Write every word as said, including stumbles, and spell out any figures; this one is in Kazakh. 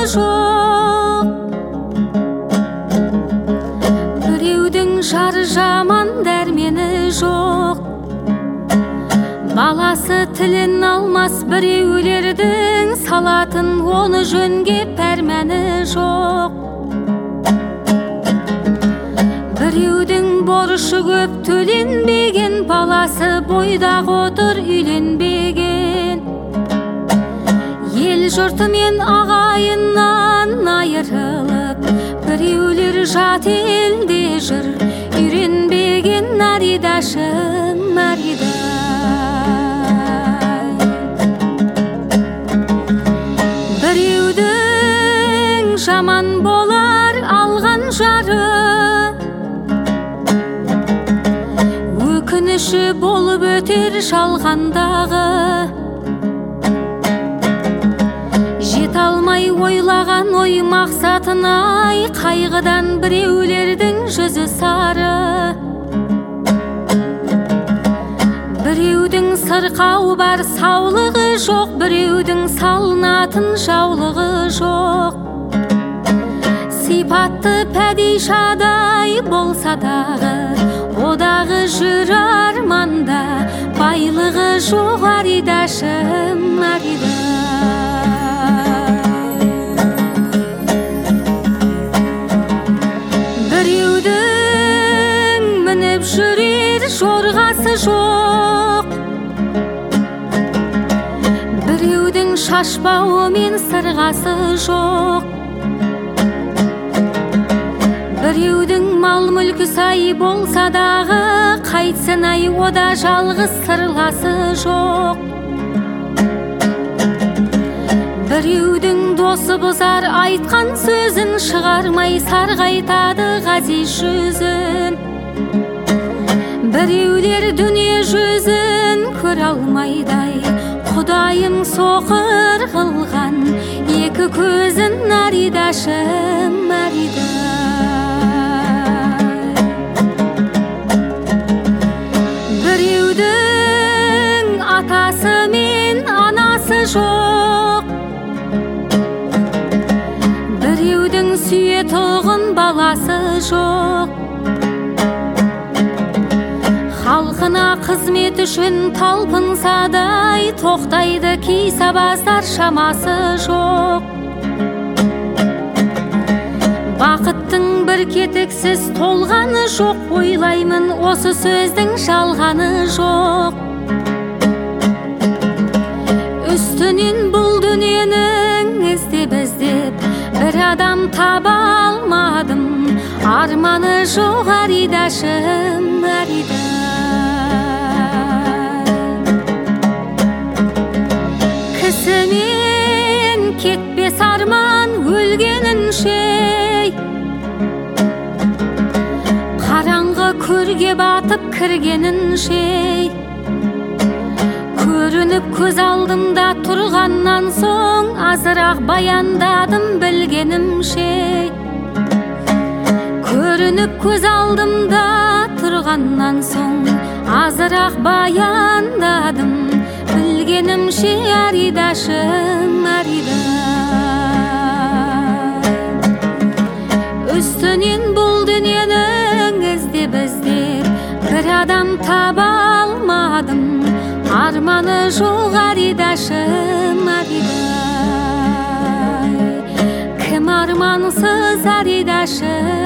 жоқ. Біреудің жары жаман, дәрмені жоқ. Баласы тілін алмас, біреулердің салатын оны жөнге пәрмәні жоқ. Біреудің борышы көп, төленбеген, баласы бойдақ отыр, үйленбеген. Ел жұртымен ағайыннан айырылып, біреулер жат елде жүр, үйренбеген наридашым Наридай. Біреудің жаман болар алған жары, өкініші болып өтер жалғандағы. Жет алмай ойлаған ой мақсатынай, қайғыдан біреулердің жүзі сары. Біреудің сырқау бар, саулығы жоқ, біреудің салынатын жаулығы жоқ. Сипатты пәдишадай болса дағы, одағы жүр арманда, байлығы жоқ аридашым Наридай. Біреудің мініп жүрер жорғасы жоқ, біреудің шашбауы мен сырғасы жоқ. Біреудің мал мүлкі сай болса дағы, қайтсын ай ода жалғыз сырласы жоқ. Біреудің досы бұзар айтқан сөзін, шығармай сарғайтады ғазиз жүзін. Біреулер дүние жүзін көр алмайдай, Құдайым соқыр қылған екі көзін наридашым Наридай. Біреудің атасы мен анасы жоқ, біреудің сүйетұғын баласы жоқ. Халқына қызмет үшін талпынсадай, тоқтайды кей сабаздар, шамасы жоқ. Бақыттың бір кетіксіз толғаны жоқ, ойлаймын осы сөздің жалғаны жоқ. Үстінен бұл дүниенің іздеп іздеп бір адам таба алмадым, арманы жоқ аридашым Наридай. Кісімен кетпес арман өлгенінше, қараңғы көрге батып кіргенінше. Көрініп көз алдымда тұрғаннан соң, азырақ баяндадым білгенімше. Көрініп көз алдымда тұрғаннан соң, азырақ баяндадым білгенімше аридашым Наридай. Үстінен бұл дүниенің іздеп іздеп бір адам таба алмадым, арманы жоқ аридашым Наридай. Кім армансыз аридашым